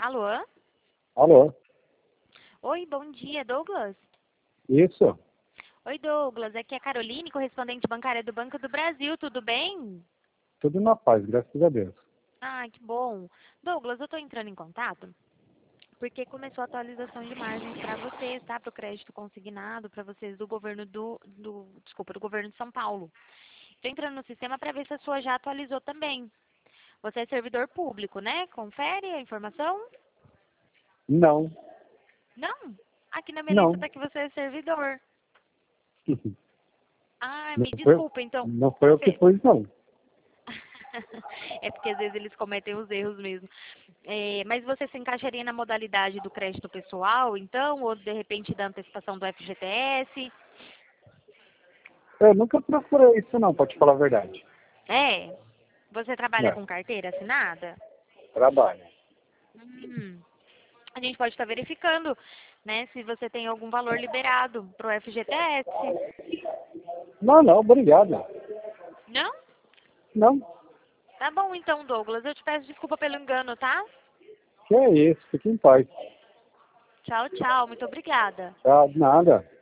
Alô? Alô? Oi, bom dia, Douglas? Isso? Oi, Douglas. Aqui é a Caroline, correspondente bancária do Banco do Brasil. Tudo bem? Tudo na paz, graças a Deus. Ah, que bom. Douglas, eu estou entrando em contato porque começou a atualização de margens para vocês, tá? Para o crédito consignado para vocês do governo do governo de São Paulo. Estou entrando no sistema para ver se a sua já atualizou também. Você é servidor público, né? Confere a informação? Não, Não. Aqui na minha lista não. está que você é servidor. Ah, Não me foi, desculpa, então. não foi eu que Você... pus, não. É porque às vezes eles cometem os erros mesmo. Mas você se encaixaria na modalidade do crédito pessoal, então? Ou de repente da antecipação do FGTS? Eu nunca procurei isso, não, pra te falar a verdade. É. Você trabalha É, com carteira assinada? trabalho. Hum. A gente pode estar verificando, né, se você tem algum valor liberado para o FGTS. Não, não, obrigado. Não? Não, Tá bom então, Douglas. Eu te peço desculpa pelo engano, tá? que é isso, fique em paz. Tchau, tchau. Muito obrigada. Tá, nada.